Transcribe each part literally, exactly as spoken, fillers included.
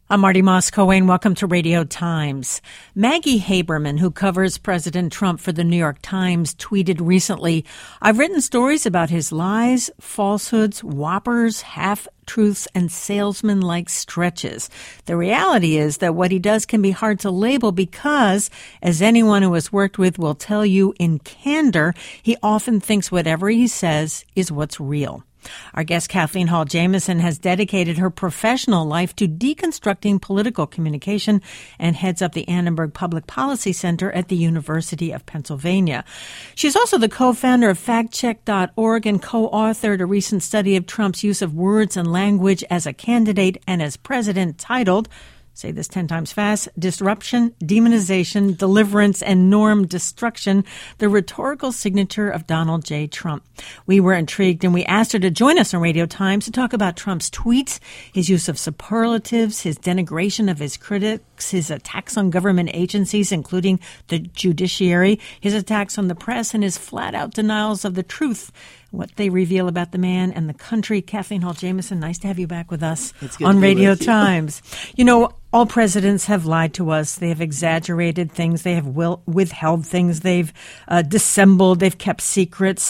I'm Marty Moss-Coane. Welcome to Radio Times. Maggie Haberman, who covers President Trump for the New York Times, tweeted recently, "I've written stories about his lies, falsehoods, whoppers, half-truths, and salesman-like stretches. The reality is that what he does can be hard to label because, as anyone who has worked with will tell you in candor, he often thinks whatever he says is what's real." Our guest, Kathleen Hall Jamieson, has dedicated her professional life to deconstructing political communication and heads up the Annenberg Public Policy Center at the University of Pennsylvania. She's also the co-founder of fact check dot org and co-authored a recent study of Trump's use of words and language as a candidate and as president titled, say this ten times fast, Disruption, Demonization, Deliverance, and Norm Destruction, the rhetorical signature of Donald J. Trump. We were intrigued and we asked her to join us on Radio Times to talk about Trump's tweets, his use of superlatives, his denigration of his critics, his attacks on government agencies, including the judiciary, his attacks on the press, and his flat-out denials of the truth, what they reveal about the man and the country. Kathleen Hall Jamieson, nice to have you back with us on Radio Times. You know, all presidents have lied to us. They have exaggerated things. They have will, withheld things. They've uh, dissembled. They've kept secrets.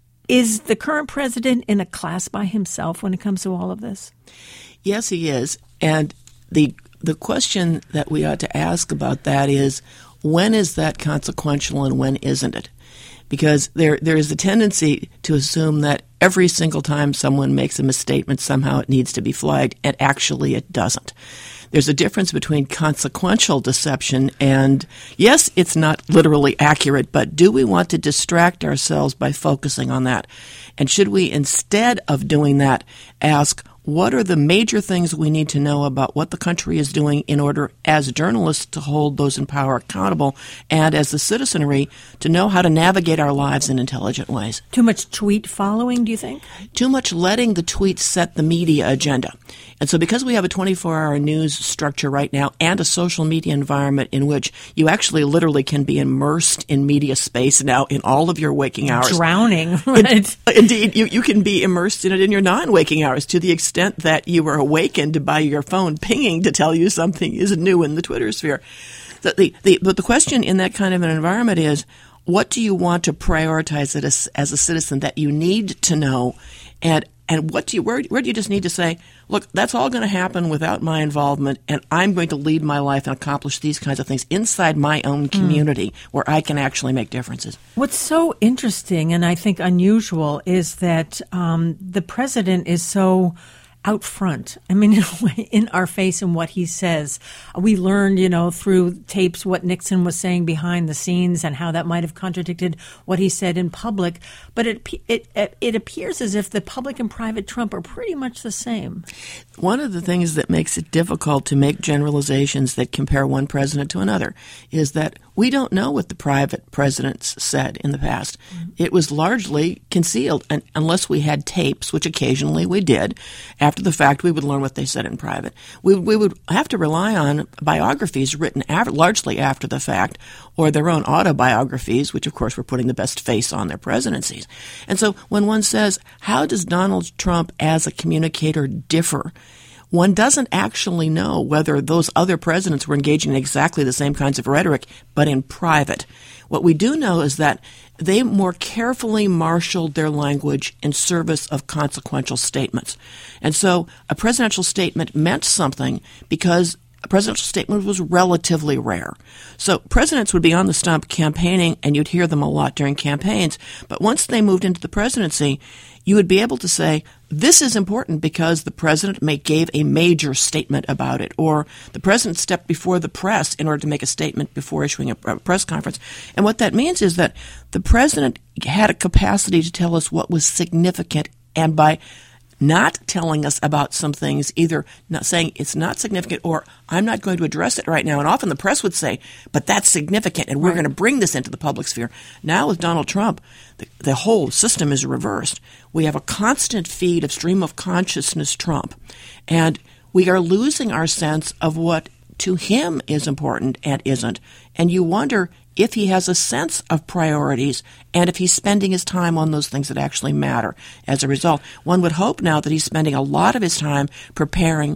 Is the current president in a class by himself when it comes to all of this? Yes, he is. And the the question that we ought to ask about that is, when is that consequential and when isn't it? Because there there is a tendency to assume that every single time someone makes a misstatement, somehow it needs to be flagged, and actually it doesn't. There's a difference between consequential deception and, yes, it's not literally accurate, but do we want to distract ourselves by focusing on that? And should we, instead of doing that, ask, what are the major things we need to know about what the country is doing in order, as journalists, to hold those in power accountable, and as the citizenry, to know how to navigate our lives in intelligent ways? Too much tweet following, do you think? Too much letting the tweets set the media agenda. And so because we have a twenty-four hour news structure right now and a social media environment in which you actually literally can be immersed in media space now in all of your waking hours. Drowning, right? Indeed, you, you can be immersed in it in your non-waking hours to the extent that you were awakened by your phone pinging to tell you something is new in the Twitter sphere. The, the, the, but the question in that kind of an environment is, what do you want to prioritize it as, as a citizen that you need to know? And and what do you where, where do you just need to say, look, that's all going to happen without my involvement, and I'm going to lead my life and accomplish these kinds of things inside my own community mm. where I can actually make differences. What's so interesting and I think unusual is that um, the president is so out front. I mean, in a way, in our face in what he says. We learned, you know, through tapes what Nixon was saying behind the scenes and how that might have contradicted what he said in public. But it it it appears as if the public and private Trump are pretty much the same. One of the things that makes it difficult to make generalizations that compare one president to another is that we don't know what the private presidents said in the past. Mm-hmm. It was largely concealed, and unless we had tapes, which occasionally we did. After the fact, we would learn what they said in private. We, we would have to rely on biographies written af- largely after the fact, or their own autobiographies, which, of course, were putting the best face on their presidencies. And so when one says, how does Donald Trump as a communicator differ? One doesn't actually know whether those other presidents were engaging in exactly the same kinds of rhetoric, but in private. What we do know is that they more carefully marshaled their language in service of consequential statements. And so a presidential statement meant something because a presidential statement was relatively rare. So presidents would be on the stump campaigning, and you'd hear them a lot during campaigns. But once they moved into the presidency, you would be able to say, this is important because the president may gave a major statement about it, or the president stepped before the press in order to make a statement before issuing a press conference. And what that means is that the president had a capacity to tell us what was significant, and by not telling us about some things, either not saying it's not significant or I'm not going to address it right now. And often the press would say, but that's significant and we're right. going to bring this into the public sphere. Now with Donald Trump, the, the whole system is reversed. We have a constant feed of stream of consciousness Trump, and we are losing our sense of what to him is important and isn't. And you wonder if he has a sense of priorities and if he's spending his time on those things that actually matter. As a result, one would hope now that he's spending a lot of his time preparing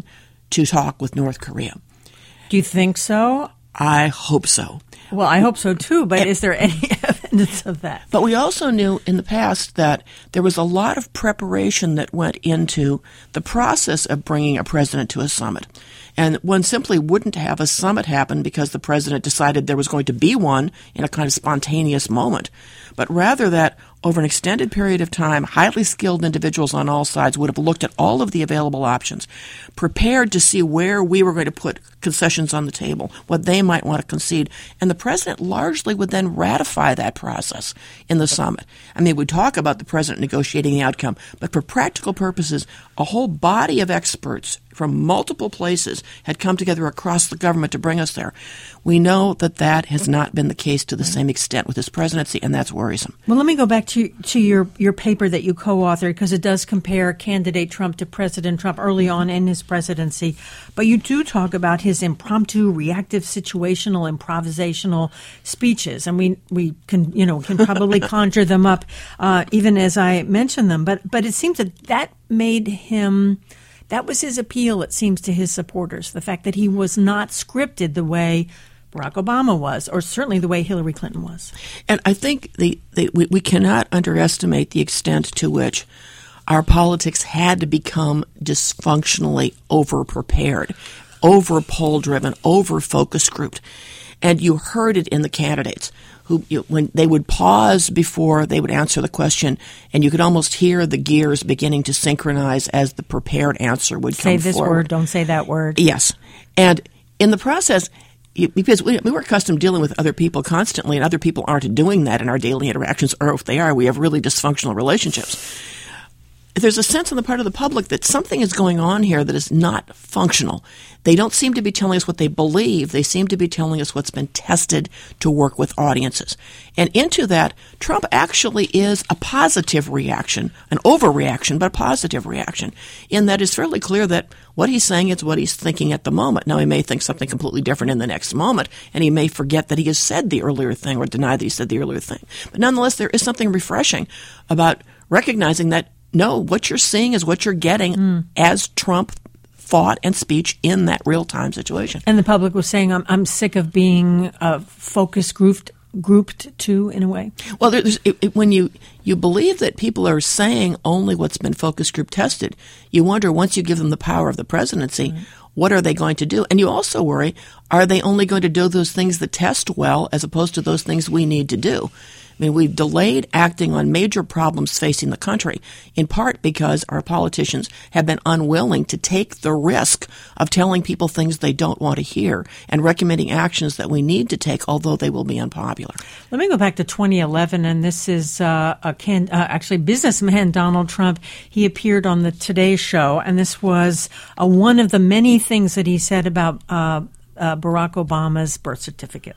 to talk with North Korea. Do you think so? I hope so. Well, I hope so too, but and, is there any evidence of that? But we also knew in the past that there was a lot of preparation that went into the process of bringing a president to a summit. And one simply wouldn't have a summit happen because the president decided there was going to be one in a kind of spontaneous moment, but rather that over an extended period of time, highly skilled individuals on all sides would have looked at all of the available options, prepared to see where we were going to put concessions on the table, what they might want to concede, and the president largely would then ratify that process in the summit. I mean, we talk about the president negotiating the outcome, but for practical purposes, a whole body of experts from multiple places had come together across the government to bring us there. We know that that has not been the case to the same extent with this presidency, and that's worrisome. Well, let me go back to to your, your paper that you co-authored, because it does compare candidate Trump to President Trump early on in his presidency. But you do talk about his impromptu, reactive, situational, improvisational speeches, and we we can you know can probably conjure them up uh, even as I mention them. But but it seems that that made him. That was his appeal, it seems, to his supporters, the fact that he was not scripted the way Barack Obama was, or certainly the way Hillary Clinton was. And I think the, the, we, we cannot underestimate the extent to which our politics had to become dysfunctionally over-prepared, over-poll-driven, over-focus grouped. And you heard it in the candidates who, you, when they would pause before they would answer the question, and you could almost hear the gears beginning to synchronize as the prepared answer would come forward. Say this word, don't say that word. Yes. And in the process, because we, we were accustomed to dealing with other people constantly, and other people aren't doing that in our daily interactions, or if they are, we have really dysfunctional relationships. There's a sense on the part of the public that something is going on here that is not functional. They don't seem to be telling us what they believe. They seem to be telling us what's been tested to work with audiences. And into that, Trump actually is a positive reaction, an overreaction, but a positive reaction, in that it's fairly clear that what he's saying is what he's thinking at the moment. Now, he may think something completely different in the next moment, and he may forget that he has said the earlier thing or deny that he said the earlier thing. But nonetheless, there is something refreshing about recognizing that no, what you're seeing is what you're getting mm. as Trump thought and speech in that real-time situation. And the public was saying, I'm, I'm sick of being uh, focus grouped, grouped too, in a way? Well, there's, it, it, when you, you believe that people are saying only what's been focus group tested, you wonder, once you give them the power of the presidency, mm. what are they going to do? And you also worry, are they only going to do those things that test well as opposed to those things we need to do? I mean, we've delayed acting on major problems facing the country, in part because our politicians have been unwilling to take the risk of telling people things they don't want to hear and recommending actions that we need to take, although they will be unpopular. Let me go back to twenty eleven, and this is uh, a can, uh, actually businessman Donald Trump. He appeared on the Today Show, and this was uh, one of the many things that he said about uh, uh, Barack Obama's birth certificate.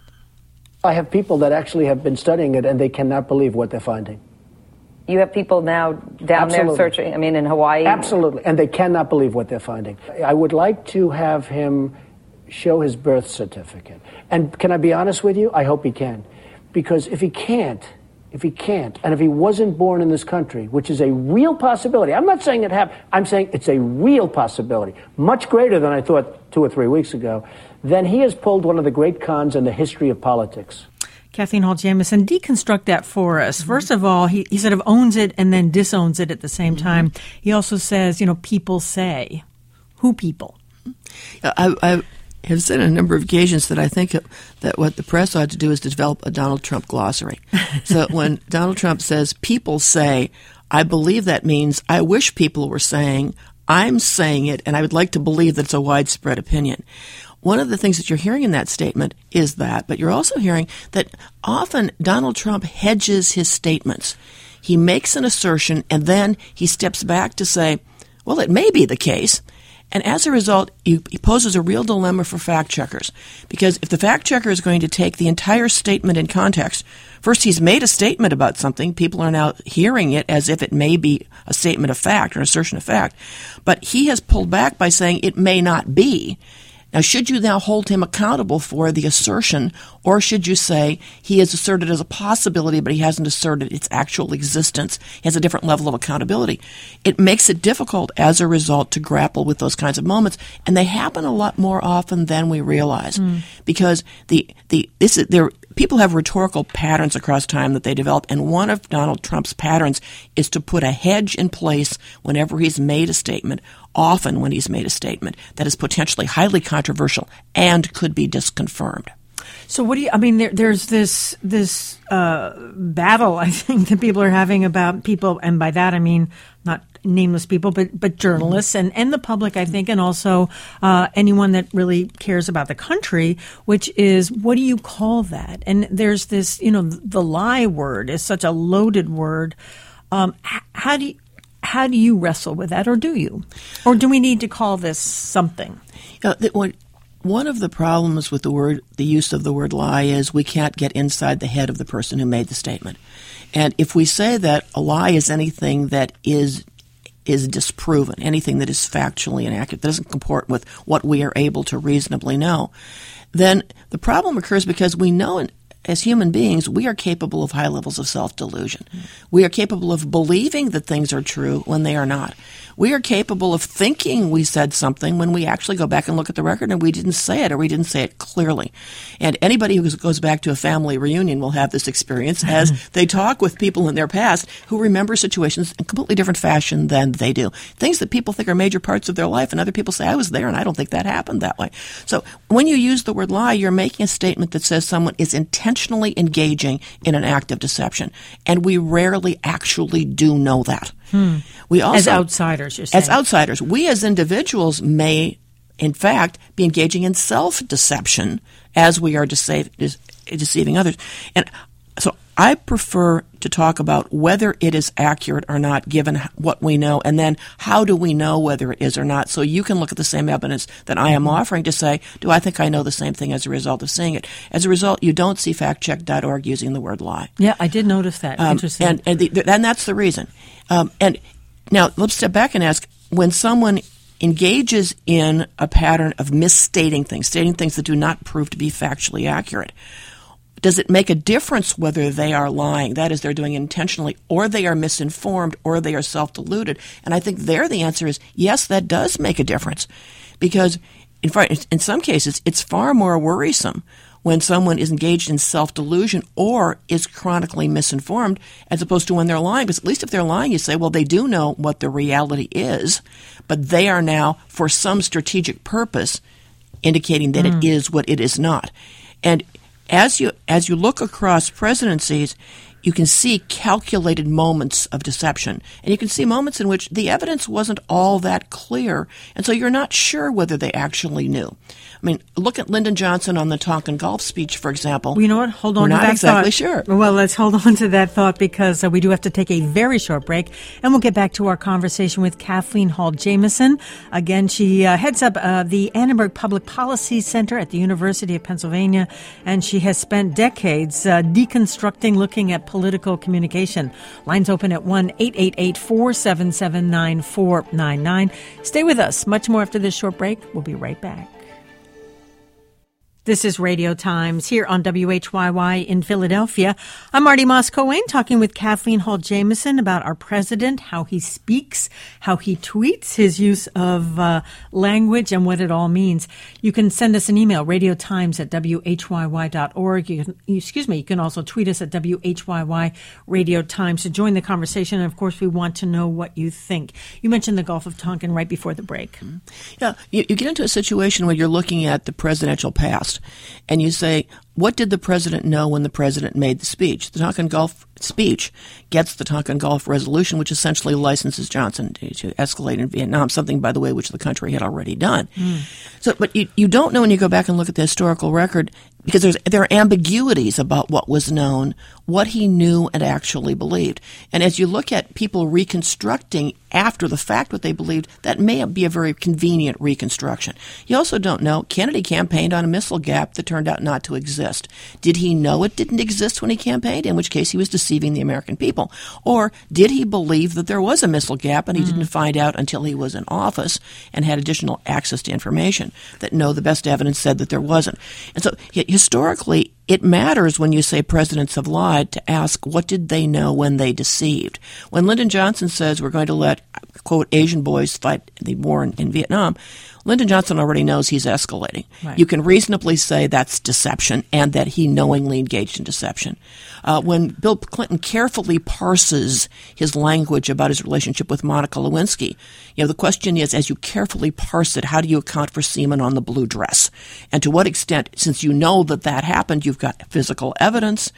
I have people that actually have been studying it, and they cannot believe what they're finding. You have people now down Absolutely. there searching, I mean, in Hawaii? Absolutely, and they cannot believe what they're finding. I would like to have him show his birth certificate. And can I be honest with you? I hope he can. Because if he can't, if he can't, and if he wasn't born in this country, which is a real possibility, I'm not saying it happened, I'm saying it's a real possibility, much greater than I thought two or three weeks ago, then he has pulled one of the great cons in the history of politics. Kathleen Hall Jamieson, deconstruct that for us. Mm-hmm. First of all, he, he sort of owns it and then disowns it at the same mm-hmm. time. He also says, you know, people say. Who people? I, I have said on a number of occasions that I think that what the press ought to do is to develop a Donald Trump glossary. So when Donald Trump says, people say, I believe that means I wish people were saying, I'm saying it, and I would like to believe that it's a widespread opinion. One of the things that you're hearing in that statement is that, but you're also hearing that often Donald Trump hedges his statements. He makes an assertion, and then he steps back to say, well, it may be the case. And as a result, he poses a real dilemma for fact checkers. Because if the fact checker is going to take the entire statement in context, first he's made a statement about something, people are now hearing it as if it may be a statement of fact or an assertion of fact, but he has pulled back by saying it may not be. Now, should you now hold him accountable for the assertion, or should you say he has asserted as a possibility, but he hasn't asserted its actual existence? He has a different level of accountability. It makes it difficult as a result to grapple with those kinds of moments, and they happen a lot more often than we realize, mm. because the the this is there. People have rhetorical patterns across time that they develop, and one of Donald Trump's patterns is to put a hedge in place whenever he's made a statement, often when he's made a statement that is potentially highly controversial and could be disconfirmed. So what do you, I mean, there, there's this, this, uh, battle, I think, that people are having about people, and by that I mean not nameless people, but, but journalists and, and the public, I think, and also, uh, anyone that really cares about the country, which is, what do you call that? And there's this, you know, the lie word is such a loaded word. Um, how do you, how do you wrestle with that, or do you? Or do we need to call this something? Uh, that what, One of the problems with the word, the use of the word lie, is we can't get inside the head of the person who made the statement. And if we say that a lie is anything that is is disproven, anything that is factually inaccurate, that doesn't comport with what we are able to reasonably know, then the problem occurs because we know in, as human beings, we are capable of high levels of self-delusion. Mm. We are capable of believing that things are true when they are not. We are capable of thinking we said something when we actually go back and look at the record and we didn't say it, or we didn't say it clearly. And anybody who goes back to a family reunion will have this experience as they talk with people in their past who remember situations in completely different fashion than they do. Things that people think are major parts of their life, and other people say, I was there and I don't think that happened that way. So when you use the word lie, you're making a statement that says someone is intentionally engaging in an act of deception. And we rarely actually do know that. Hmm. We also, as outsiders, you're saying. As outsiders. We as individuals may, in fact, be engaging in self-deception as we are deceive, deceiving others. And so I prefer to talk about whether it is accurate or not, given what we know, and then how do we know whether it is or not. So you can look at the same evidence that I am offering to say, do I think I know the same thing as a result of seeing it? As a result, you don't see fact check dot org using the word lie. Yeah, I did notice that. Um, Interesting. And, and, the, and that's the reason. Um, and now let's step back and ask, when someone engages in a pattern of misstating things, stating things that do not prove to be factually accurate, does it make a difference whether they are lying? That is, they're doing it intentionally, or they are misinformed, or they are self-deluded. And I think there the answer is yes, that does make a difference. Because in fact, in some cases, it's far more worrisome when someone is engaged in self-delusion or is chronically misinformed, as opposed to when they're lying. Because at least if they're lying, you say, well, they do know what the reality is, but they are now, for some strategic purpose, indicating that mm. it is what it is not. And As you as you look across presidencies, you can see calculated moments of deception. And you can see moments in which the evidence wasn't all that clear, and so you're not sure whether they actually knew. I mean, look at Lyndon Johnson on the Tonkin Gulf speech, for example. Well, you know what? Hold on We're to not that exactly thought. sure. Well, let's hold on to that thought, because uh, we do have to take a very short break, and we'll get back to our conversation with Kathleen Hall Jamieson. Again, she uh, heads up uh, the Annenberg Public Policy Center at the University of Pennsylvania, and she has spent decades uh, deconstructing, looking at political communication. Lines open at one eight eight eight, four seven seven, nine four nine nine. Stay with us. Much more after this short break. We'll be right back. This is Radio Times here on W H Y Y in Philadelphia. I'm Marty Moss-Coane, talking with Kathleen Hall Jamieson about our president, how he speaks, how he tweets, his use of uh, language, and what it all means. You can send us an email, radiotimes at W H Y Y dot org. You can, excuse me, you can also tweet us at W H Y Y Radio Times to join the conversation. And, of course, we want to know what you think. You mentioned the Gulf of Tonkin right before the break. Yeah, you, you get into a situation where you're looking at the presidential past, and you say, what did the president know when the president made the speech? The Tonkin Gulf speech gets the Tonkin Gulf resolution, which essentially licenses Johnson to, to escalate in Vietnam, something, by the way, which the country had already done. Mm. So, but you, you don't know when you go back and look at the historical record, because there's, there are ambiguities about what was known, what he knew and actually believed. And as you look at people reconstructing after the fact what they believed, that may be a very convenient reconstruction. You also don't know, Kennedy campaigned on a missile gap that turned out not to exist. Did he know it didn't exist when he campaigned, in which case he was deceived deceiving the American people? Or did he believe that there was a missile gap and he mm-hmm. didn't find out until he was in office and had additional access to information that, no, the best evidence said that there wasn't? And so historically, it matters when you say presidents have lied to ask what did they know when they deceived. When Lyndon Johnson says we're going to let, quote, Asian boys fight the war in, in Vietnam, Lyndon Johnson already knows he's escalating. Right. You can reasonably say that's deception and that he knowingly engaged in deception. Uh, when Bill Clinton carefully parses his language about his relationship with Monica Lewinsky, you know, the question is, as you carefully parse it, how do you account for semen on the blue dress? And to what extent, since you know that that happened, you've got physical evidence,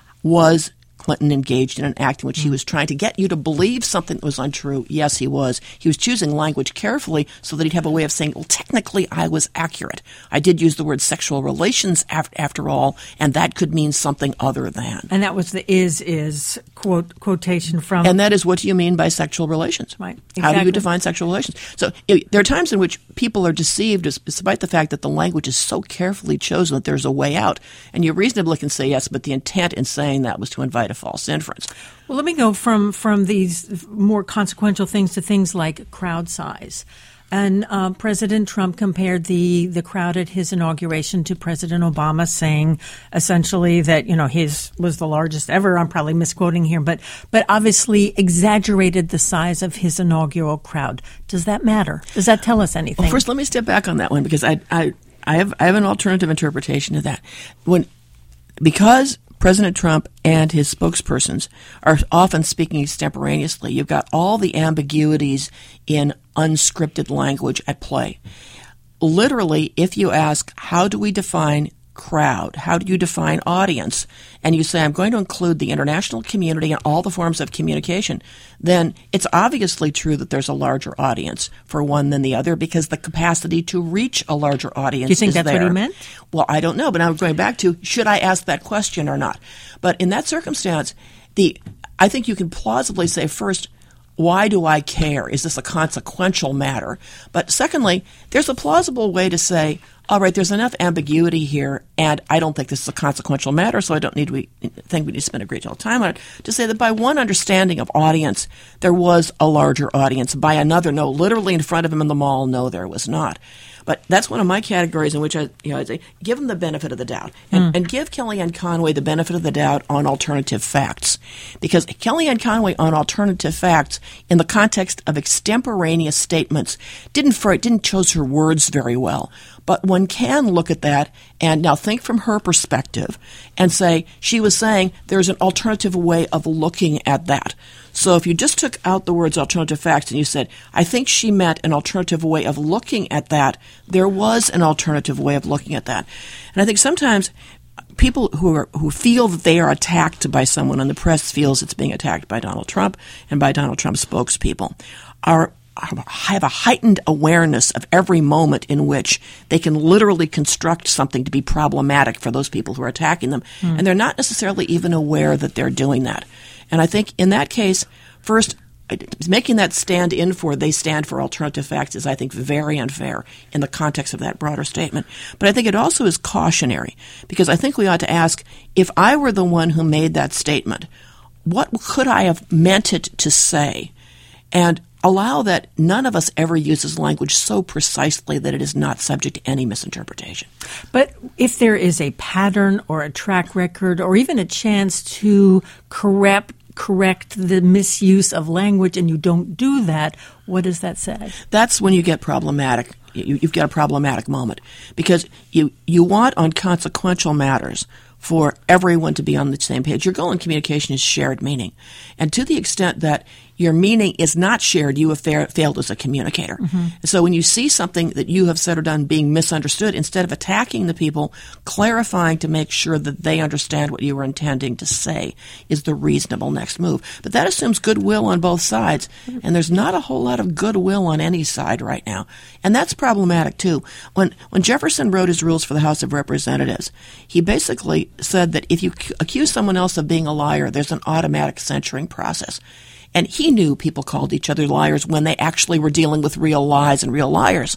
was Clinton engaged in an act in which he was trying to get you to believe something that was untrue? Yes, he was. He was choosing language carefully so that he'd have a way of saying, well, technically I was accurate. I did use the word sexual relations af- after all, and that could mean something other than. And that was the is, is quote quotation from. And that is what do you mean by sexual relations? Right. Exactly. How do you define sexual relations? So it, there are times in which people are deceived despite the fact that the language is so carefully chosen that there's a way out. And you reasonably can say yes, but the intent in saying that was to invite a false inference. Well, let me go from, from these more consequential things to things like crowd size. And uh, President Trump compared the, the crowd at his inauguration to President Obama, saying essentially that, you know, his was the largest ever. I'm probably misquoting here, but but obviously exaggerated the size of his inaugural crowd. Does that matter? Does that tell us anything? Well, first, let me step back on that one because I I, I have I have an alternative interpretation of that. When because President Trump and his spokespersons are often speaking extemporaneously, you've got all the ambiguities in unscripted language at play. Literally, if you ask, how do we define crowd? How do you define audience? And you say, I'm going to include the international community and all the forms of communication, then it's obviously true that there's a larger audience for one than the other because the capacity to reach a larger audience is there. Do you think that's there. what he meant? Well, I don't know, but I'm going back to, should I ask that question or not? But in that circumstance, the I think you can plausibly say, first, why do I care? Is this a consequential matter? But secondly, there's a plausible way to say, all right, there's enough ambiguity here, and I don't think this is a consequential matter, so I don't need we think we need to spend a great deal of time on it, to say that by one understanding of audience, there was a larger audience. By another, no, literally in front of him in the mall, no, there was not. But that's one of my categories in which I, you know, I'd say give him the benefit of the doubt and, mm. and give Kellyanne Conway the benefit of the doubt on alternative facts. Because Kellyanne Conway on alternative facts in the context of extemporaneous statements didn't, for, didn't choose her words very well. But one can look at that and now think from her perspective and say she was saying there's an alternative way of looking at that. So if you just took out the words alternative facts and you said, I think she meant an alternative way of looking at that, there was an alternative way of looking at that. And I think sometimes people who are, who feel that they are attacked by someone, and the press feels it's being attacked by Donald Trump and by Donald Trump's spokespeople, are have a heightened awareness of every moment in which they can literally construct something to be problematic for those people who are attacking them. Mm. And they're not necessarily even aware that they're doing that. And I think in that case, first, making that stand in for they stand for alternative facts is, I think, very unfair in the context of that broader statement. But I think it also is cautionary because I think we ought to ask, if I were the one who made that statement, what could I have meant it to say? And allow that none of us ever uses language so precisely that it is not subject to any misinterpretation. But if there is a pattern or a track record or even a chance to correct correct the misuse of language and you don't do that, what does that say? That's when you get problematic. You, you've got a problematic moment because you, you want on consequential matters for everyone to be on the same page. Your goal in communication is shared meaning. And to the extent that your meaning is not shared, you have fa- failed as a communicator. Mm-hmm. And so when you see something that you have said or done being misunderstood, instead of attacking the people, clarifying to make sure that they understand what you were intending to say is the reasonable next move. But that assumes goodwill on both sides, and there's not a whole lot of goodwill on any side right now. And that's problematic, too. When, when Jefferson wrote his rules for the House of Representatives, he basically said that if you c- accuse someone else of being a liar, there's an automatic censuring process. And he knew people called each other liars when they actually were dealing with real lies and real liars.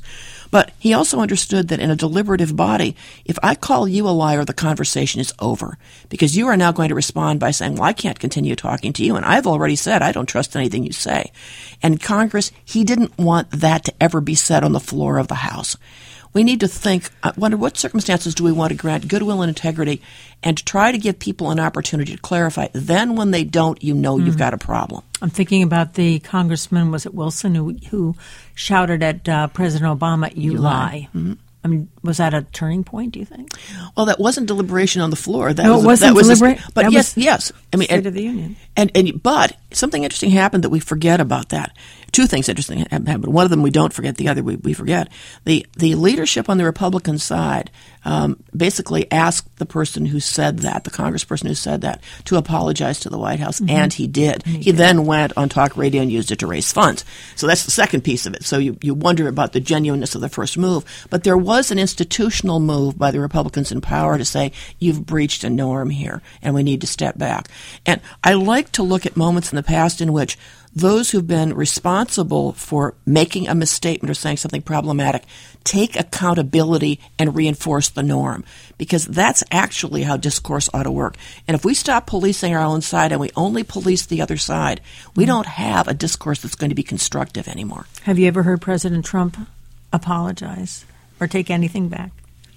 But he also understood that in a deliberative body, if I call you a liar, the conversation is over. Because you are now going to respond by saying, well, I can't continue talking to you. And I've already said I don't trust anything you say. And in Congress, he didn't want that to ever be said on the floor of the House. We need to think, I wonder what circumstances do we want to grant goodwill and integrity and to try to give people an opportunity to clarify. Then when they don't, you know mm-hmm. you've got a problem. I'm thinking about the congressman, was it Wilson, who who shouted at uh, President Obama, you, you lie. lie. Mm-hmm. I mean, was that a turning point, do you think? Well, that wasn't deliberation on the floor. That no, was it wasn't deliberate. But that yes, was yes. I mean, State and, of the Union. And, and but something interesting happened that we forget about that. Two things interesting happened. One of them we don't forget. The other we, we forget. The the leadership on the Republican side um, basically asked the person who said that, the congressperson who said that, to apologize to the White House, mm-hmm. and he did. And he, he did. Then went on talk radio and used it to raise funds. So that's the second piece of it. So you, you wonder about the genuineness of the first move. But there was an institutional move by the Republicans in power to say, you've breached a norm here, and we need to step back. And I like to look at moments in the past in which those who've been responsible for making a misstatement or saying something problematic take accountability and reinforce the norm, because that's actually how discourse ought to work. And if we stop policing our own side and we only police the other side, we don't have a discourse that's going to be constructive anymore. Have you ever heard President Trump apologize or take anything back?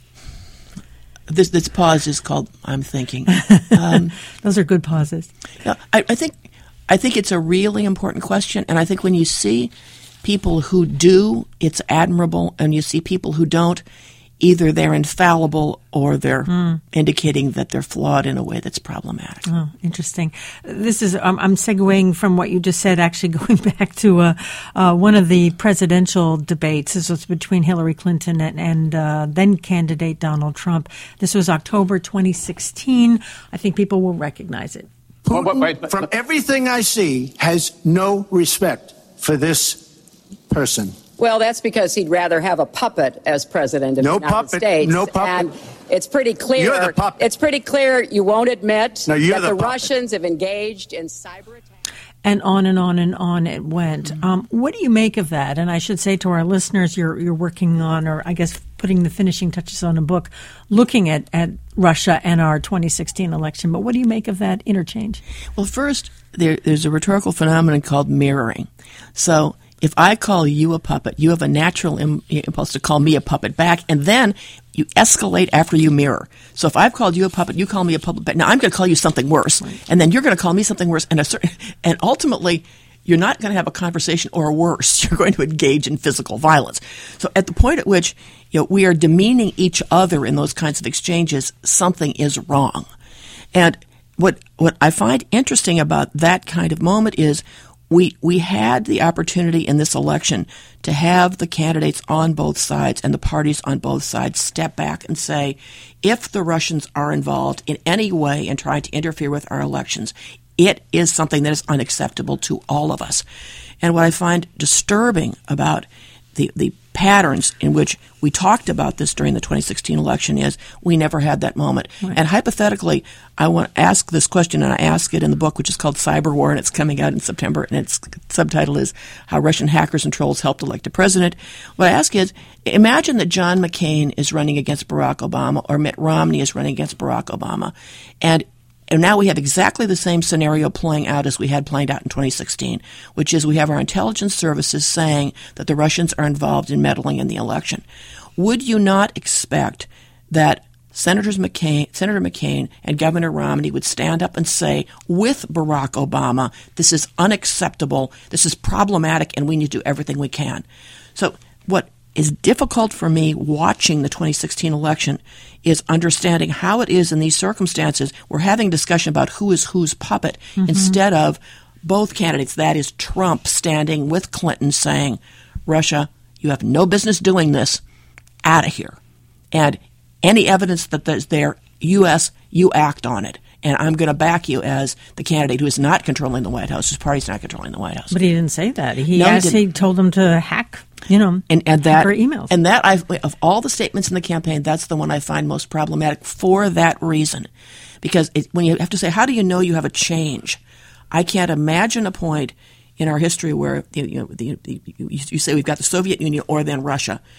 This, this pause is called I'm thinking. Um, Those are good pauses. I, I think I think it's a really important question, and I think when you see people who do, it's admirable, and you see people who don't, either they're infallible or they're mm. indicating that they're flawed in a way that's problematic. Oh, interesting. This is um, I'm segueing from what you just said, actually going back to uh, uh, one of the presidential debates. This was between Hillary Clinton and, and uh, then candidate Donald Trump. This was October twenty sixteen. I think people will recognize it. Putin, well, wait, wait, from everything I see, has no respect for this person. Well, that's because he'd rather have a puppet as president of no the United puppet, States. No puppet. And it's pretty clear. You're the puppet. It's pretty clear you won't admit no, you're that the, the puppet. Russians have engaged in cyber attacks. And on and on and on it went. Mm-hmm. Um, what do you make of that? And I should say to our listeners, you're you're working on, or I guess putting the finishing touches on a book, looking at, at Russia and our twenty sixteen election. But what do you make of that interchange? Well, first, there, there's a rhetorical phenomenon called mirroring. So if I call you a puppet, you have a natural Im- impulse to call me a puppet back, and then you escalate after you mirror. So if I've called you a puppet, you call me a puppet back. Now I'm going to call you something worse, right. And then you're going to call me something worse, and a certain, and ultimately you're not going to have a conversation, or worse, you're going to engage in physical violence. So at the point at which you know we are demeaning each other in those kinds of exchanges, something is wrong. And what what I find interesting about that kind of moment is We we had the opportunity in this election to have the candidates on both sides and the parties on both sides step back and say, if the Russians are involved in any way in trying to interfere with our elections, it is something that is unacceptable to all of us. And what I find disturbing about the, the patterns in which we talked about this during the twenty sixteen election is we never had that moment. Right. And hypothetically, I want to ask this question, and I ask it in the book, which is called Cyber War, and it's coming out in September, and its subtitle is How Russian Hackers and Trolls Helped Elect a President. What I ask is, imagine that John McCain is running against Barack Obama, or Mitt Romney is running against Barack Obama, and And now we have exactly the same scenario playing out as we had played out in twenty sixteen, which is we have our intelligence services saying that the Russians are involved in meddling in the election. Would you not expect that Senators McCain, Senator McCain and Governor Romney would stand up and say, with Barack Obama, this is unacceptable, this is problematic, and we need to do everything we can? So what is difficult for me watching the twenty sixteen election is understanding how it is in these circumstances we're having a discussion about who is whose puppet mm-hmm. instead of both candidates, that is Trump standing with Clinton saying, Russia, you have no business doing this, out of here. And any evidence that there's there, U S, you act on it. And I'm going to back you as the candidate who is not controlling the White House, whose party's not controlling the White House. But he didn't say that. He no, asked, he, he told them to hack, you know, and, and that, her emails. And that, I've, of all the statements in the campaign, that's the one I find most problematic for that reason. Because it, when you have to say, how do you know you have a change? I can't imagine a point in our history where you, know, the, the, you say we've got the Soviet Union or then Russia.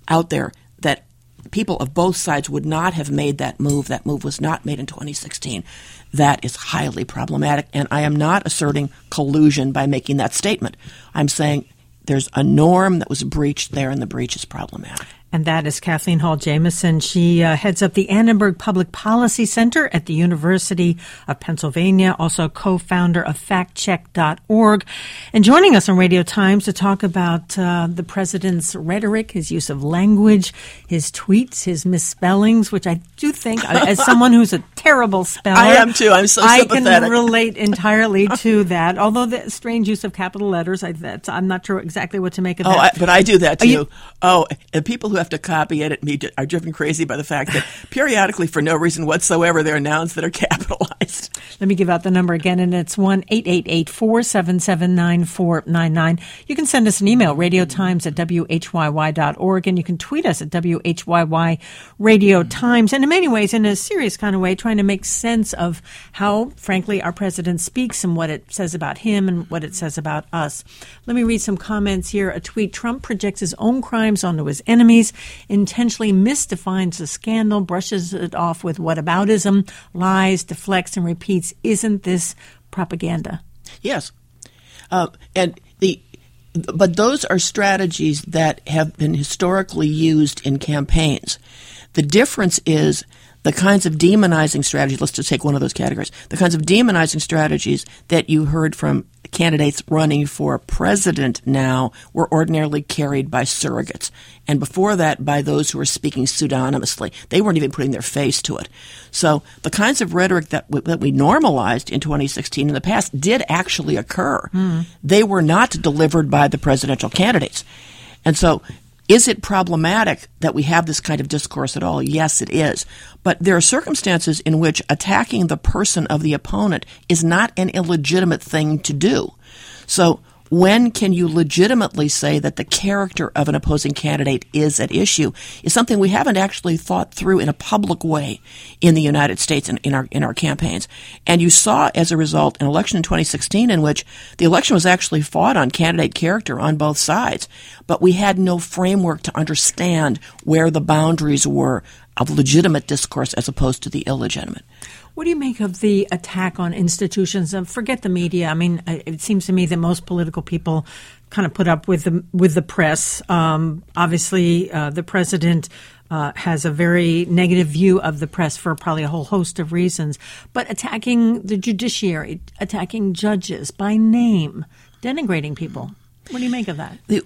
out there that people of both sides would not have made that move. That move was not made in twenty sixteen. That is highly problematic, and I am not asserting collusion by making that statement. I'm saying there's a norm that was breached there, and the breach is problematic. And that is Kathleen Hall Jamieson. She uh, heads up the Annenberg Public Policy Center at the University of Pennsylvania, also co-founder of fact check dot org. And joining us on Radio Times to talk about uh, the president's rhetoric, his use of language, his tweets, his misspellings, which I do think, as someone who's a terrible speller, I am too. I'm so sympathetic. I can relate entirely to that. Although the strange use of capital letters, I, that's, I'm not sure exactly what to make of oh, that. I, but I do that too. You, oh, and people who have to copy edit me are driven crazy by the fact that periodically, for no reason whatsoever, there are nouns that are capitalized. Let me give out the number again, and it's one eight eight eight, four seven seven, nine four nine nine. You can send us an email, radiotimes at w h y y dot org, and you can tweet us at W H Y Y Radio Times. And in many ways, in a serious kind of way, trying to make sense of how, frankly, our president speaks and what it says about him and what it says about us. Let me read some comments here. A tweet: Trump projects his own crimes onto his enemies, intentionally misdefines the scandal, brushes it off with whataboutism, lies, deflects, and repeats. Isn't this propaganda? Yes. Uh, and the but those are strategies that have been historically used in campaigns. The difference is the kinds of demonizing strategies, let's just take one of those categories, the kinds of demonizing strategies that you heard from candidates running for president now were ordinarily carried by surrogates. And before that, by those who were speaking pseudonymously. They weren't even putting their face to it. So the kinds of rhetoric that we, that we normalized in twenty sixteen in the past did actually occur. Mm. They were not delivered by the presidential candidates. And so is it problematic that we have this kind of discourse at all? Yes, it is. But there are circumstances in which attacking the person of the opponent is not an illegitimate thing to do. So when can you legitimately say that the character of an opposing candidate is at issue is something we haven't actually thought through in a public way in the United States and in our in our campaigns. And you saw, as a result, an election in twenty sixteen in which the election was actually fought on candidate character on both sides, but we had no framework to understand where the boundaries were of legitimate discourse as opposed to the illegitimate. What do you make of the attack on institutions? Uh, forget the media. I mean, it seems to me that most political people kind of put up with the with the press. Um, obviously, uh, the president uh, has a very negative view of the press for probably a whole host of reasons. But attacking the judiciary, attacking judges by name, denigrating people. What do you make of that? The,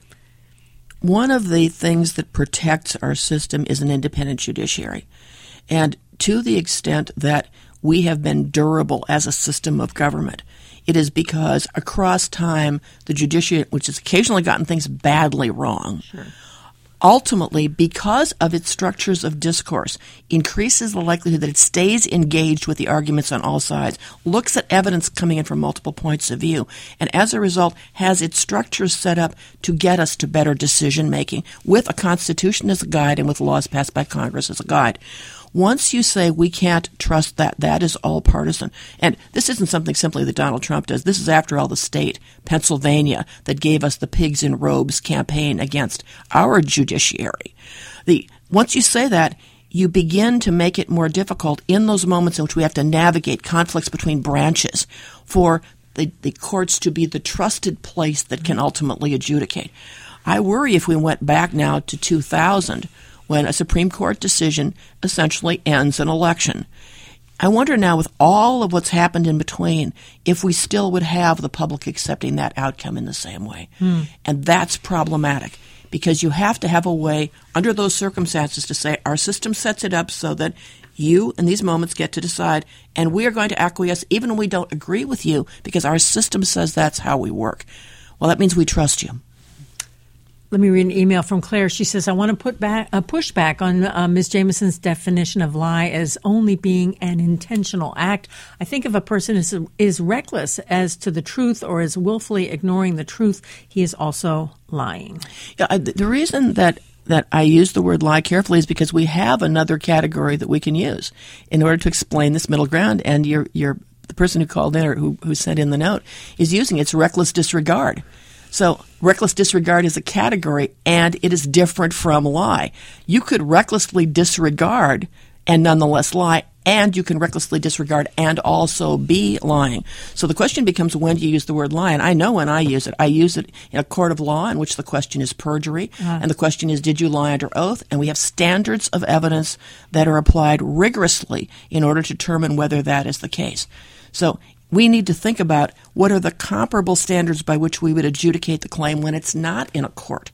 one of the things that protects our system is an independent judiciary. And to the extent that we have been durable as a system of government, it is because across time, the judiciary, which has occasionally gotten things badly wrong, sure. ultimately, because of its structures of discourse, increases the likelihood that it stays engaged with the arguments on all sides, looks at evidence coming in from multiple points of view, and as a result has its structures set up to get us to better decision-making with a constitution as a guide and with laws passed by Congress as a guide. Once you say we can't trust that, that is all partisan. And this isn't something simply that Donald Trump does. This is, after all, the state, Pennsylvania, that gave us the pigs in robes campaign against our judiciary. The once you say that, you begin to make it more difficult in those moments in which we have to navigate conflicts between branches for the, the courts to be the trusted place that can ultimately adjudicate. I worry if we went back now to two thousand, when a Supreme Court decision essentially ends an election. I wonder now, with all of what's happened in between, if we still would have the public accepting that outcome in the same way. Hmm. And that's problematic, because you have to have a way under those circumstances to say our system sets it up so that you in these moments get to decide, and we are going to acquiesce even when we don't agree with you because our system says that's how we work. Well, that means we trust you. Let me read an email from Claire. She says, I want to put back a uh, pushback on uh, Miz Jamison's definition of lie as only being an intentional act. I think if a person is is reckless as to the truth or is willfully ignoring the truth, he is also lying. Yeah, I, the reason that that I use the word lie carefully is because we have another category that we can use in order to explain this middle ground. And your your the person who called in or who, who sent in the note is using it's reckless disregard. So reckless disregard is a category, and it is different from lie. You could recklessly disregard and nonetheless lie, and you can recklessly disregard and also be lying. So the question becomes, when do you use the word lie? And I know when I use it. I use it in a court of law in which the question is perjury, uh. and the question is, did you lie under oath? And we have standards of evidence that are applied rigorously in order to determine whether that is the case. So we need to think about what are the comparable standards by which we would adjudicate the claim when it's not in a court.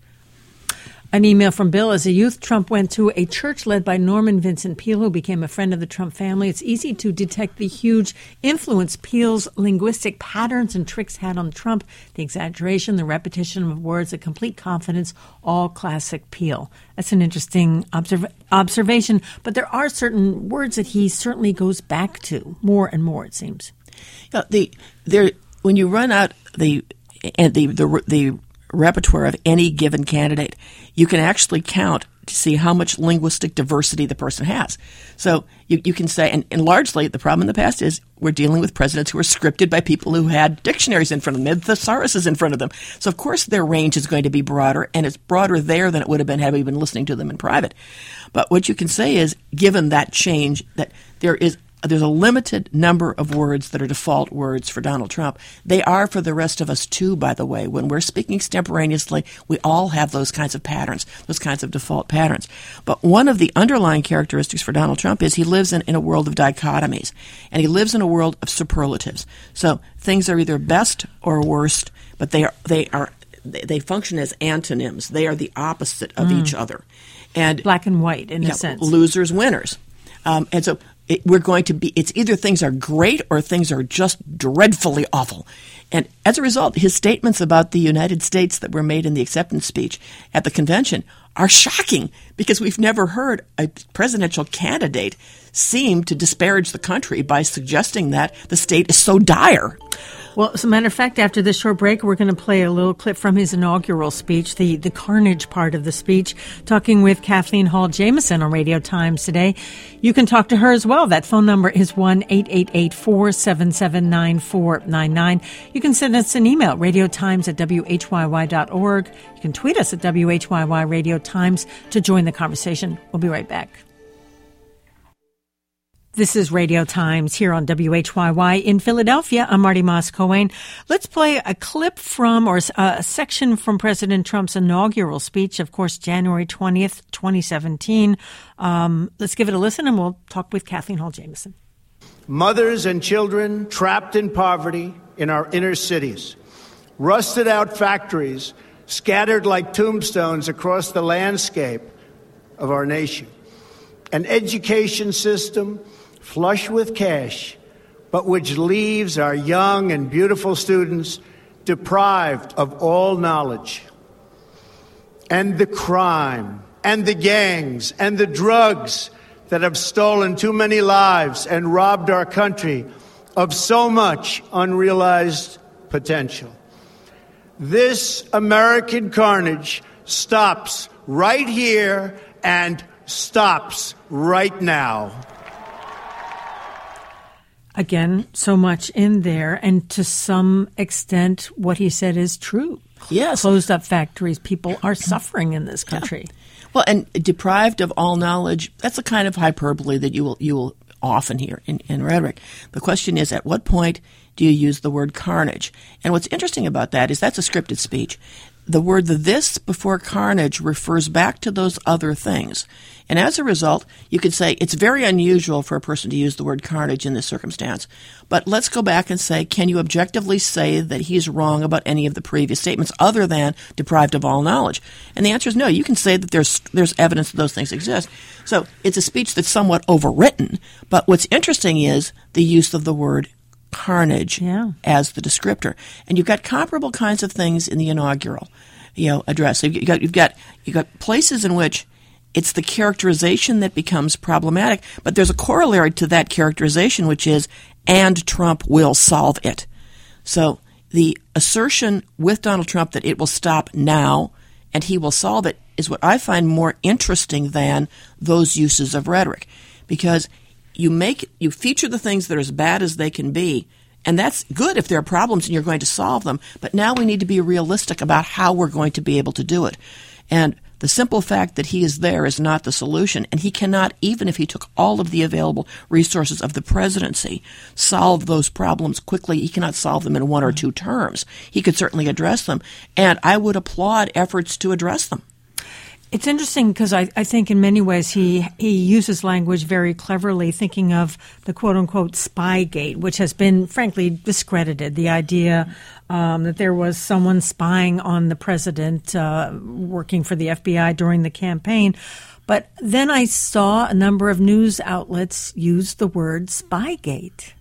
An email from Bill. As a youth, Trump went to a church led by Norman Vincent Peale, who became a friend of the Trump family. It's easy to detect the huge influence Peale's linguistic patterns and tricks had on Trump. The exaggeration, the repetition of words, the complete confidence, all classic Peale. That's an interesting observ- observation. But there are certain words that he certainly goes back to more and more, it seems. Yeah, the there when you run out the and the the the repertoire of any given candidate, you can actually count to see how much linguistic diversity the person has. So you, you can say, and, and largely the problem in the past is we're dealing with presidents who are scripted by people who had dictionaries in front of them, had thesauruses in front of them. So of course their range is going to be broader, and it's broader there than it would have been had we been listening to them in private. But what you can say is, given that change, that there is There's a limited number of words that are default words for Donald Trump. They are for the rest of us, too, by the way. When we're speaking extemporaneously, we all have those kinds of patterns, those kinds of default patterns. But one of the underlying characteristics for Donald Trump is he lives in, in a world of dichotomies, and he lives in a world of superlatives. So things are either best or worst, but they are they are they, they function as antonyms. They are the opposite of mm. each other. And black and white, in yeah, a sense. Losers, winners. Um, and so It, we're going to be, it's either things are great or things are just dreadfully awful. And as a result, his statements about the United States that were made in the acceptance speech at the convention are shocking, because we've never heard a presidential candidate seem to disparage the country by suggesting that the state is so dire. Well, as a matter of fact, after this short break, we're going to play a little clip from his inaugural speech, the, the carnage part of the speech, talking with Kathleen Hall Jamieson on Radio Times today. You can talk to her as well. That phone number is one eight eight eight, four seven seven, nine four nine nine. You can send us an email, radiotimes at w h y y dot org. You can tweet us at W H Y Y Radio Times to join the conversation. We'll be right back. This is Radio Times here on W H Y Y in Philadelphia. I'm Marty Moss-Cohen. Let's play a clip from, or a section from President Trump's inaugural speech, of course, January twentieth, twenty seventeen. Um, let's give it a listen, and we'll talk with Kathleen Hall Jamieson. Mothers and children trapped in poverty in our inner cities. Rusted out factories scattered like tombstones across the landscape of our nation. An education system flush with cash, but which leaves our young and beautiful students deprived of all knowledge. And the crime, and the gangs, and the drugs that have stolen too many lives and robbed our country of so much unrealized potential. This American carnage stops right here and stops right now. Again, so much in there, and to some extent, what he said is true. Yes. Closed up factories, people are suffering in this country. Yeah. Well, and deprived of all knowledge, that's a kind of hyperbole that you will you will often hear in, in rhetoric. The question is, at what point do you use the word carnage? And what's interesting about that is that's a scripted speech. The word the this before carnage refers back to those other things. And as a result, you could say it's very unusual for a person to use the word carnage in this circumstance. But let's go back and say, can you objectively say that he's wrong about any of the previous statements other than deprived of all knowledge? And the answer is no. You can say that there's there's evidence that those things exist. So it's a speech that's somewhat overwritten. But what's interesting is the use of the word carnage yeah. as the descriptor. And you've got comparable kinds of things in the inaugural, you know, address. So you've got you've got you've got places in which it's the characterization that becomes problematic, but there's a corollary to that characterization, which is, and Trump will solve it. So the assertion with Donald Trump that it will stop now and he will solve it is what I find more interesting than those uses of rhetoric, because you make you feature the things that are as bad as they can be, And that's good if there are problems and you're going to solve them. But now we need to be realistic about how we're going to be able to do it. And the simple fact that he is there is not the solution. And he cannot, even if he took all of the available resources of the presidency, solve those problems quickly. He cannot solve them in one or two terms. He could certainly address them. And I would applaud efforts to address them. It's interesting because I, I think in many ways he, he uses language very cleverly, thinking of the quote-unquote Spygate, which has been, frankly, discredited. The idea um, that there was someone spying on the president uh, working for the F B I during the campaign. But then I saw a number of news outlets use the word Spygate.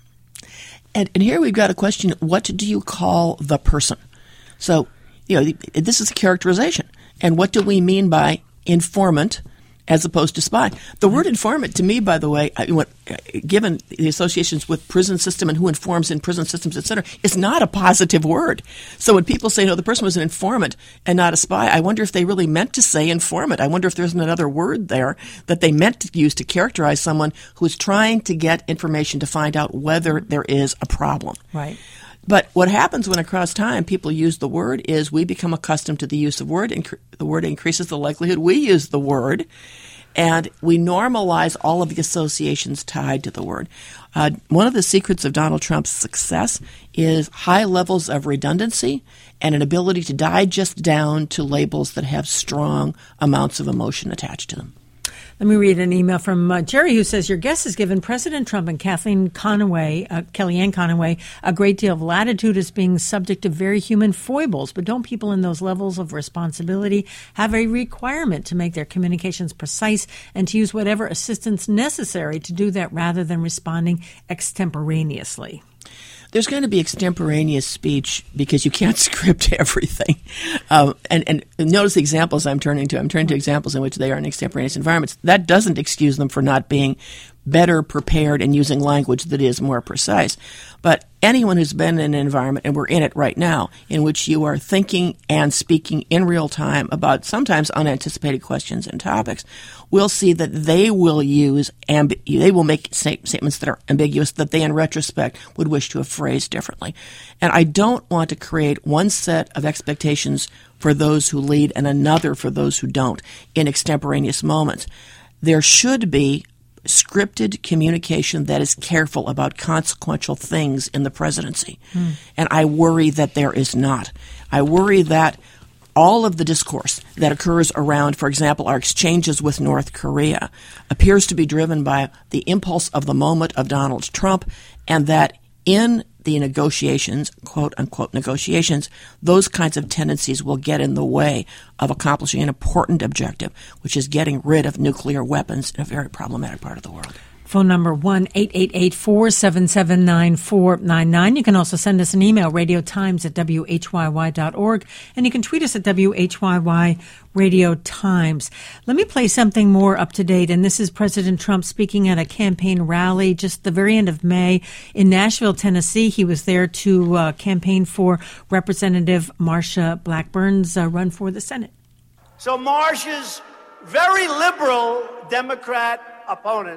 And, and here we've got a question, what do you call the person? So, you know, this is a characterization. And what do we mean by informant as opposed to spy? The word informant, to me, by the way, given the associations with prison system and who informs in prison systems, et cetera, is not a positive word. So when people say, no, the person was an informant and not a spy, I wonder if they really meant to say informant. I wonder if there's another word there that they meant to use to characterize someone who is trying to get information to find out whether there is a problem. Right. But what happens when across time people use the word is we become accustomed to the use of word. Inc- the word increases the likelihood we use the word, and we normalize all of the associations tied to the word. Uh, one of the secrets of Donald Trump's success is high levels of redundancy and an ability to digest down to labels that have strong amounts of emotion attached to them. Let me read an email from uh, Jerry, who says, your guest has given President Trump and Kathleen Conaway, uh, Kellyanne Conaway, a great deal of latitude as being subject to very human foibles. But don't people in those levels of responsibility have a requirement to make their communications precise and to use whatever assistance necessary to do that rather than responding extemporaneously? There's going to be extemporaneous speech because you can't script everything. Um, and, and notice the examples I'm turning to. I'm turning to examples in which they are in extemporaneous environments. That doesn't excuse them for not being better prepared and using language that is more precise. But anyone who's been in an environment, and we're in it right now, in which you are thinking and speaking in real time about sometimes unanticipated questions and topics, will see that they will use, amb- they will make statements that are ambiguous that they in retrospect would wish to have phrased differently. And I don't want to create one set of expectations for those who lead and another for those who don't in extemporaneous moments. There should be scripted communication that is careful about consequential things in the presidency. Mm. And I worry that there is not. I worry that all of the discourse that occurs around, for example, our exchanges with North Korea appears to be driven by the impulse of the moment of Donald Trump, and that in the negotiations, quote-unquote negotiations, those kinds of tendencies will get in the way of accomplishing an important objective, which is getting rid of nuclear weapons in a very problematic part of the world. Phone number one eight eight eight, four seven seven, nine four nine nine. You can also send us an email, radiotimes at w h y y dot org, and you can tweet us at W H Y Y Radio Times. Let me play something more up to date, and this is President Trump speaking at a campaign rally just the very end of May in Nashville, Tennessee. He was there to uh, campaign for Representative Marsha Blackburn's uh, run for the Senate. So Marsha's very liberal Democrat opponent,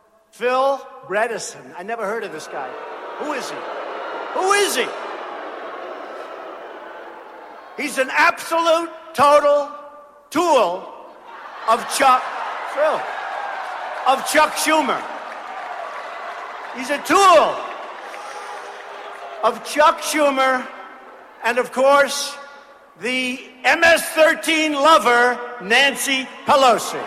Phil Bredesen. I never heard of this guy. Who is he? Who is he? He's an absolute, total tool of Chuck, Phil, of Chuck Schumer. He's a tool of Chuck Schumer and, of course, the M S thirteen lover, Nancy Pelosi.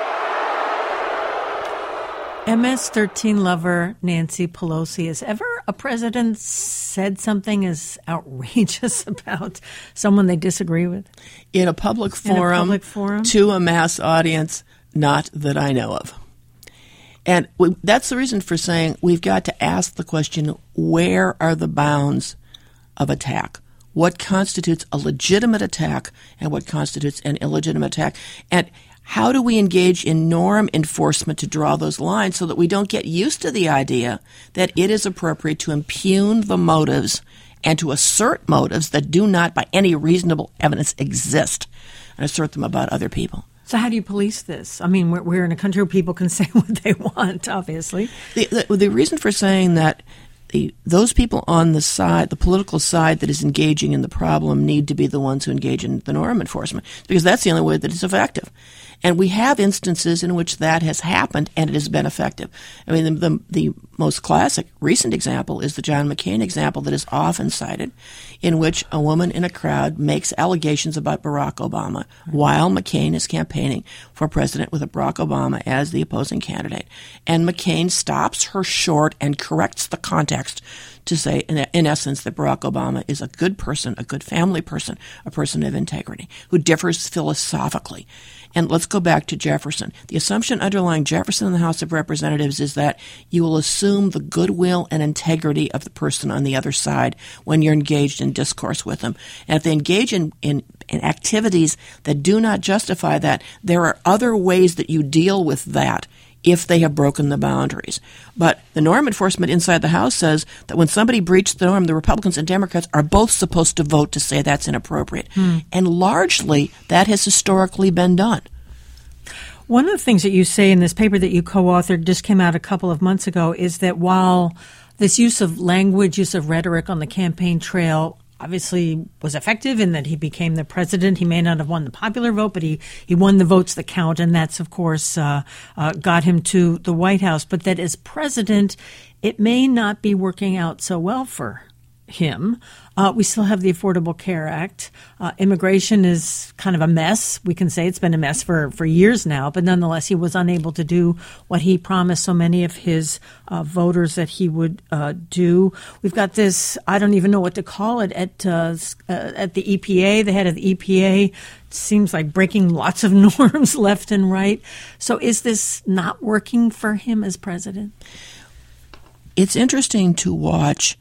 M S thirteen lover Nancy Pelosi. Has ever a president said something as outrageous about someone they disagree with? In a public forum, In a public forum? to a mass audience, not that I know of. And we, that's the reason for saying we've got to ask the question, where are the bounds of attack? What constitutes a legitimate attack and what constitutes an illegitimate attack? And how do we engage in norm enforcement to draw those lines so that we don't get used to the idea that it is appropriate to impugn the motives and to assert motives that do not, by any reasonable evidence, exist, and assert them about other people? So how do you police this? I mean, we're, we're in a country where people can say what they want, obviously. The, the, the reason for saying that the those people on the side, the political side that is engaging in the problem, need to be the ones who engage in the norm enforcement, because that's the only way that it's effective. And we have instances in which that has happened and it has been effective. I mean, the, the, the most classic recent example is the John McCain example that is often cited, in which a woman in a crowd makes allegations about Barack Obama while McCain is campaigning for president with Barack Obama as the opposing candidate. And McCain stops her short and corrects the context to say, in, in essence, that Barack Obama is a good person, a good family person, a person of integrity, who differs philosophically. And let's go back to Jefferson. The assumption underlying Jefferson in the House of Representatives is that you will assume the goodwill and integrity of the person on the other side when you're engaged in discourse with them. And if they engage in, in, in activities that do not justify that, there are other ways that you deal with that if they have broken the boundaries. But the norm enforcement inside the House says that when somebody breached the norm, the Republicans and Democrats are both supposed to vote to say that's inappropriate. Hmm. And largely, that has historically been done. One of the things that you say in this paper that you co-authored, just came out a couple of months ago, is that while this use of language, use of rhetoric on the campaign trail obviously was effective in that he became the president. He may not have won the popular vote, but he, he won the votes that count, and that's, of course, uh, uh, got him to the White House. But that as president, it may not be working out so well for him. Uh, we still have the Affordable Care Act. Uh, immigration is kind of a mess. We can say it's been a mess for, for years now, but nonetheless, he was unable to do what he promised so many of his uh, voters that he would uh, do. We've got this, I don't even know what to call it, at uh, uh, at the E P A, the head of the E P A, seems like breaking lots of norms left and right. So is this not working for him as president? It's interesting to watch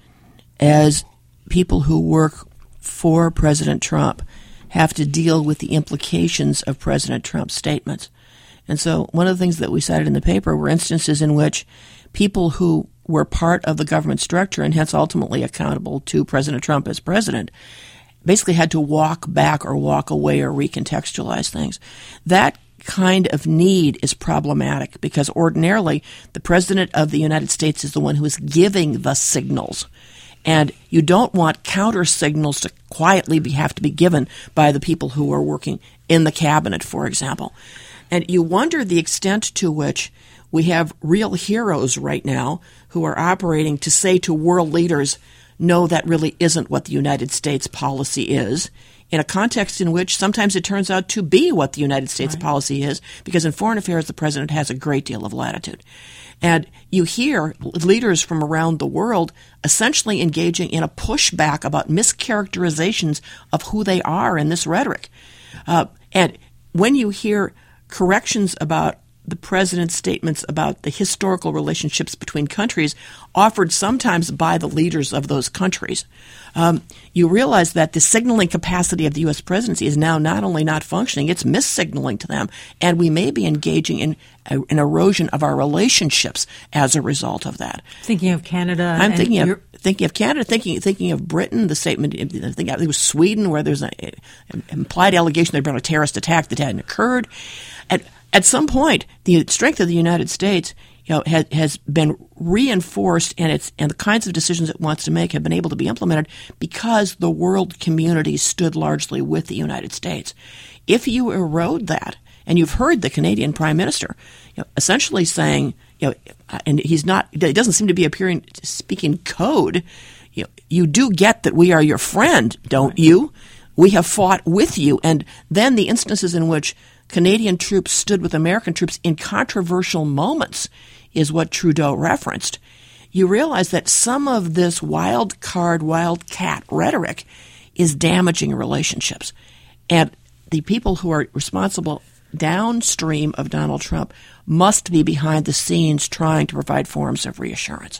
as people who work for President Trump have to deal with the implications of President Trump's statements. And so one of the things that we cited in the paper were instances in which people who were part of the government structure and hence ultimately accountable to President Trump as president basically had to walk back or walk away or recontextualize things. That kind of need is problematic because ordinarily the President of the United States is the one who is giving the signals. And you don't want counter signals to quietly be, have to be given by the people who are working in the cabinet, for example. And you wonder the extent to which we have real heroes right now who are operating to say to world leaders, no, that really isn't what the United States policy is, in a context in which sometimes it turns out to be what the United States right. policy is, because in foreign affairs the president has a great deal of latitude. And you hear leaders from around the world essentially engaging in a pushback about mischaracterizations of who they are in this rhetoric. Uh, and when you hear corrections about the president's statements about the historical relationships between countries offered sometimes by the leaders of those countries, um, you realize that the signaling capacity of the U S presidency is now not only not functioning, it's mis-signaling to them, and we may be engaging in a, an erosion of our relationships as a result of that. Thinking of Canada. I'm thinking of thinking of Canada, thinking thinking of Britain, the statement, I think it was Sweden, where there's an implied allegation there'd been a terrorist attack that hadn't occurred. At, At some point, the strength of the United States, you know, has, has been reinforced, and it's and the kinds of decisions it wants to make have been able to be implemented because the world community stood largely with the United States. If you erode that, and you've heard the Canadian Prime Minister, you know, essentially saying, you know, and he's not, it doesn't seem to be appearing to speak in code. You know, you do get that we are your friend, don't you? We have fought with you, and then the instances in which Canadian troops stood with American troops in controversial moments is what Trudeau referenced. You realize that some of this wild card, wild cat rhetoric is damaging relationships. And the people who are responsible downstream of Donald Trump must be behind the scenes trying to provide forms of reassurance.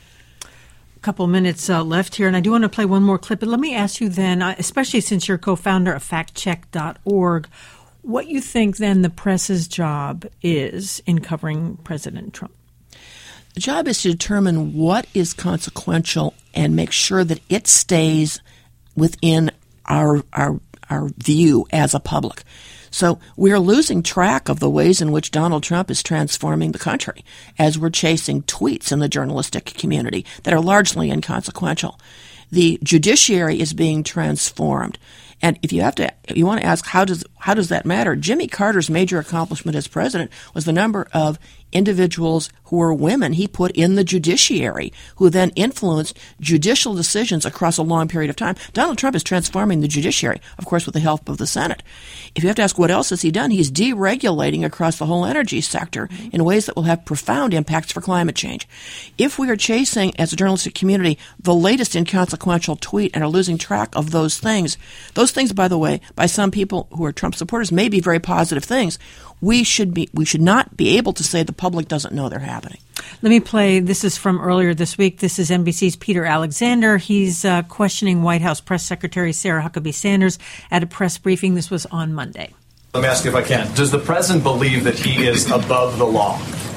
A couple minutes uh, left here, and I do want to play one more clip. But let me ask you then, uh, especially since you're co-founder of fact check dot org, what you think then the press's job is in covering President Trump? The job is to determine what is consequential and make sure that it stays within our our our view as a public. So we are losing track of the ways in which Donald Trump is transforming the country as we're chasing tweets in the journalistic community that are largely inconsequential. The judiciary is being transformed. And if you have to, you want to ask, how does how does that matter? Jimmy Carter's major accomplishment as president was the number of individuals who were women he put in the judiciary, who then influenced judicial decisions across a long period of time. Donald Trump is transforming the judiciary, of course, with the help of the Senate. If you have to ask what else has he done, he's deregulating across the whole energy sector in ways that will have profound impacts for climate change. If we are chasing, as a journalistic community, the latest inconsequential tweet and are losing track of those things, those things, by the way, by some people who are Trump supporters, may be very positive things. We should be, we should not be able to say the public doesn't know they're happening. Let me play, this is from earlier this week. This is N B C's Peter Alexander. He's uh, questioning White House Press Secretary Sarah Huckabee Sanders at a press briefing. This was on Monday. Let me ask you if I can. Does the president believe that he is above the law?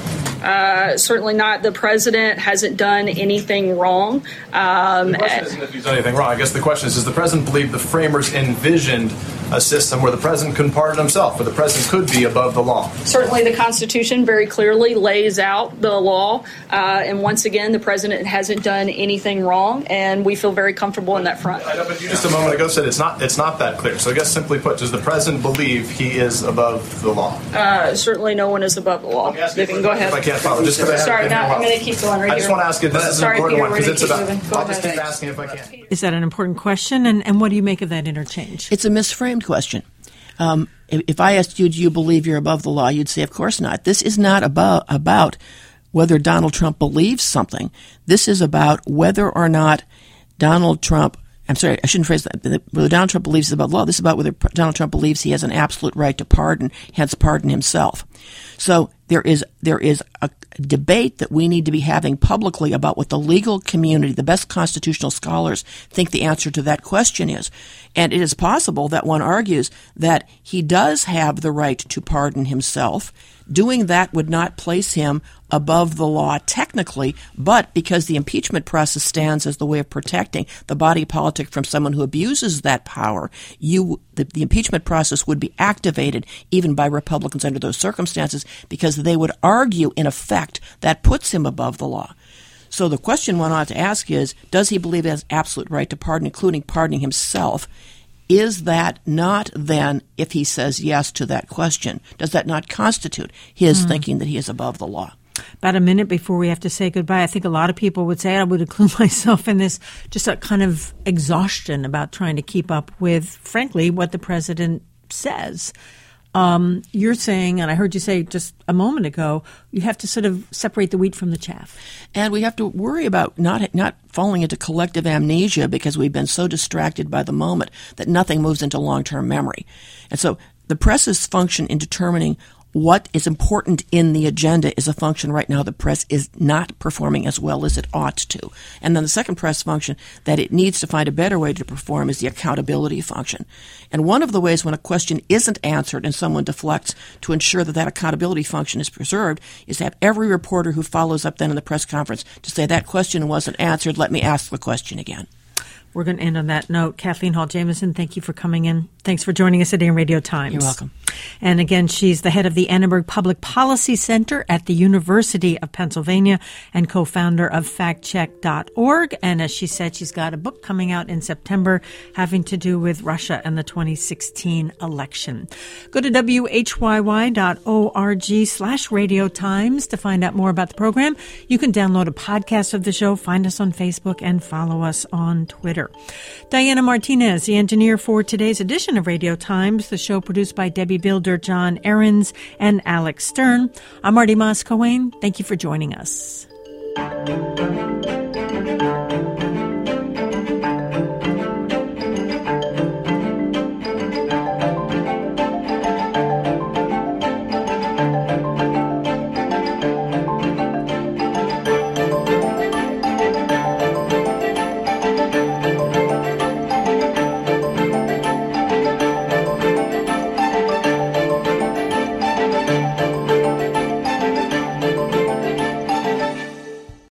Uh, certainly not. The president hasn't done anything wrong. Um, the question isn't if he's done anything wrong. I guess the question is, does the president believe the framers envisioned a system where the president can pardon himself, where the president could be above the law? Certainly the Constitution very clearly lays out the law. Uh, and once again, the president hasn't done anything wrong, and we feel very comfortable in that front. I know, but you just a moment ago said it's not it's not that clear. So I guess simply put, does the president believe he is above the law? Uh, certainly no one is above the law. Vivian, go ahead. If I can't follow, just because I Sorry, no, I'm going to keep going right I just here. want to ask you, this is an Sorry, important Peter, one, because it's about, Go I'll just ahead. keep asking if I can. Is that an important question? And, and what do you make of that interchange? It's a misframed question. Um, if, if I asked you, do you believe you're above the law, you'd say, of course not. This is not about, about whether Donald Trump believes something. This is about whether or not Donald Trump I'm sorry, I shouldn't phrase that. Whether Donald Trump believes it's about law, this is about whether Donald Trump believes he has an absolute right to pardon, hence pardon himself. So there is there is a debate that we need to be having publicly about what the legal community, the best constitutional scholars, think the answer to that question is. And it is possible that one argues that he does have the right to pardon himself. Doing that would not place him above the law technically, but because the impeachment process stands as the way of protecting the body politic from someone who abuses that power, you the, the impeachment process would be activated even by Republicans under those circumstances, because they would argue, in effect, that puts him above the law. So the question one ought to ask is, does he believe he has absolute right to pardon, including pardoning himself? Is that not then, if he says yes to that question, does that not constitute his mm. thinking that he is above the law? About a minute before we have to say goodbye, I think a lot of people would say, I would include myself in this, just a kind of exhaustion about trying to keep up with, frankly, what the president says. Um, you're saying, and I heard you say just a moment ago, you have to sort of separate the wheat from the chaff. And we have to worry about not not falling into collective amnesia because we've been so distracted by the moment that nothing moves into long-term memory. And so the press's function in determining what is important in the agenda is a function right now the press is not performing as well as it ought to. And then the second press function that it needs to find a better way to perform is the accountability function. And one of the ways when a question isn't answered and someone deflects to ensure that that accountability function is preserved is to have every reporter who follows up then in the press conference to say, that question wasn't answered, let me ask the question again. We're going to end on that note. Kathleen Hall Jamieson, thank you for coming in. Thanks for joining us today on Radio Times. You're welcome. And again, she's the head of the Annenberg Public Policy Center at the University of Pennsylvania and co-founder of fact check dot org. And as she said, she's got a book coming out in September having to do with Russia and the twenty sixteen election. Go to W H Y Y dot org slash Radio Times to find out more about the program. You can download a podcast of the show, find us on Facebook, and follow us on Twitter. Diana Martinez, the engineer for today's edition of Radio Times, the show produced by Debbie Builder, John Ahrens, and Alex Stern. I'm Marty Moss-Cohen. Thank you for joining us.